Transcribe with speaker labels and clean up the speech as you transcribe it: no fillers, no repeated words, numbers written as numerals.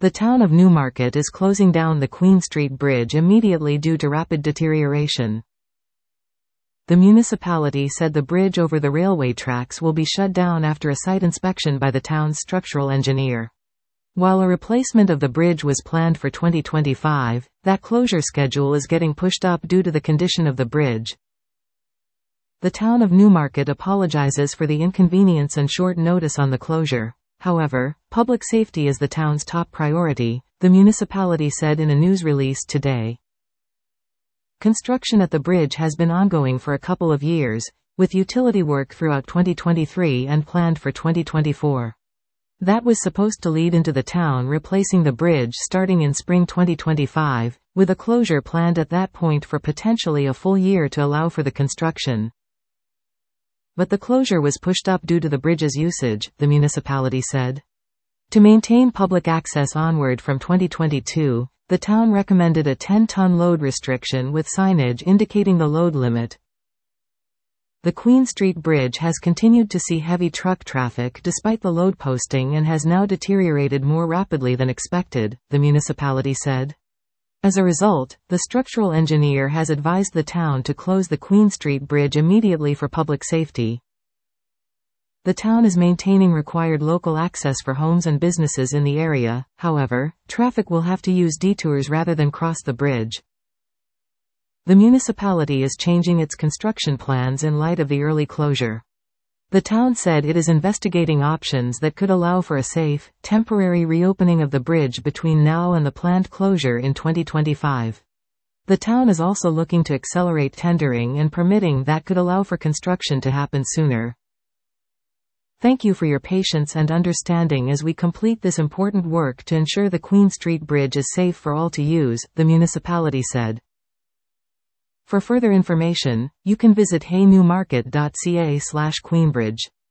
Speaker 1: The town of Newmarket is closing down the Queen Street Bridge immediately due to rapid deterioration. The municipality said the bridge over the railway tracks will be shut down after a site inspection by the town's structural engineer. While a replacement of the bridge was planned for 2025, that closure schedule is getting pushed up due to the condition of the bridge. The town of Newmarket apologizes for the inconvenience and short notice on the closure. However, public safety is the town's top priority, the municipality said in a news release today. Construction at the bridge has been ongoing for a couple of years, with utility work throughout 2023 and planned for 2024. That was supposed to lead into the town replacing the bridge starting in spring 2025, with a closure planned at that point for potentially a full year to allow for the construction. But the closure was pushed up due to the bridge's usage, the municipality said. To maintain public access onward from 2022, the town recommended a 10-ton load restriction with signage indicating the load limit. The Queen Street Bridge has continued to see heavy truck traffic despite the load posting and has now deteriorated more rapidly than expected, the municipality said. As a result, the structural engineer has advised the town to close the Queen Street Bridge immediately for public safety. The town is maintaining required local access for homes and businesses in the area, however, traffic will have to use detours rather than cross the bridge. The municipality is changing its construction plans in light of the early closure. The town said it is investigating options that could allow for a safe, temporary reopening of the bridge between now and the planned closure in 2025. The town is also looking to accelerate tendering and permitting that could allow for construction to happen sooner. Thank you for your patience and understanding as we complete this important work to ensure the Queen Street Bridge is safe for all to use, the municipality said. For further information, you can visit heynewmarket.ca/Queenbridge.